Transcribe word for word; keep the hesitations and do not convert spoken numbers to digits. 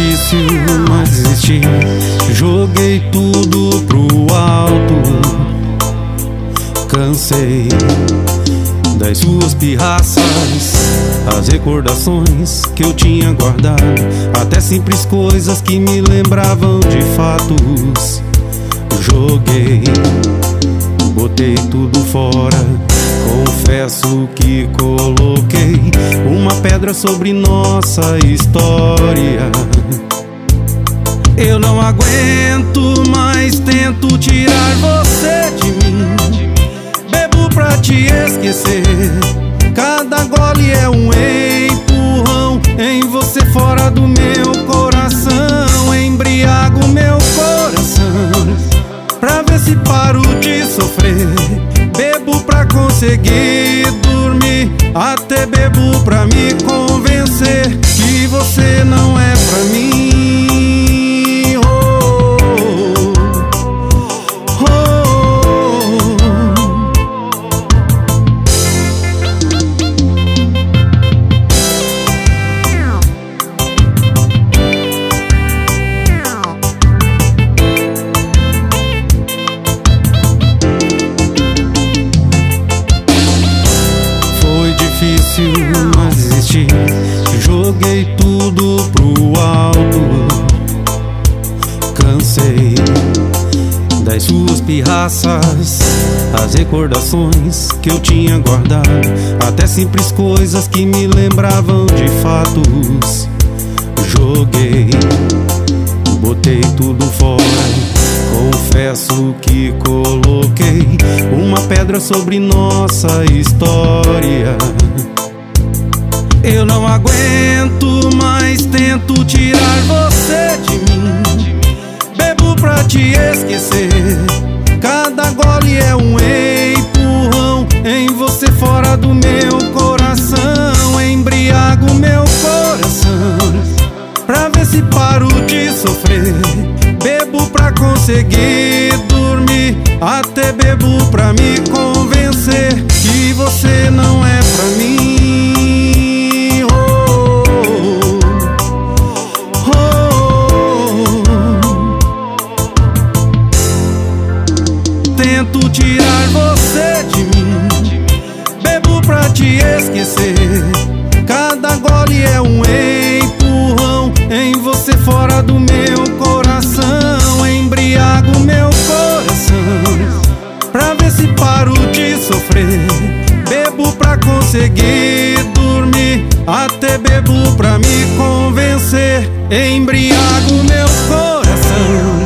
difícil, mas desisti. Joguei tudo pro alto. Cansei das suas pirraças, as recordações que eu tinha guardado, até simples coisas que me lembravam de fatos. Joguei, botei tudo fora. Confesso que coloquei uma pedra sobre nossa história. Eu não aguento mais, tento tirar você de mim. Bebo pra te esquecer. Cada gole é um empurrão em você fora do meu coração. Embriago meu coração pra ver se paro de sofrer. Bebo pra conseguir dormir, até bebo pra me convencer que você não é pra mim. Oh, oh, oh. Difícil, mas desisti. Joguei tudo pro alto. Cansei das suas pirraças, as recordações que eu tinha guardado, até simples coisas que me lembravam de fatos. Joguei, botei tudo fora. Confesso que coloquei uma pedra sobre nossa história. Eu não aguento mais, tento tirar você de mim. Bebo pra te esquecer. Cada gole é um empurrão em você fora do meu coração. Embriago meu coração pra ver se paro de sofrer. Bebo pra conseguir dormir, até bebo pra me convencer que você não é pra mim. Oh, oh, oh. Tento tirar você de mim. Bebo pra te esquecer. Cada gole é um empurrão em você fora do meu coração. Embriago meu coração pra ver se paro de sofrer. Bebo pra conseguir dormir, até bebo pra me convencer. Embriago meu coração.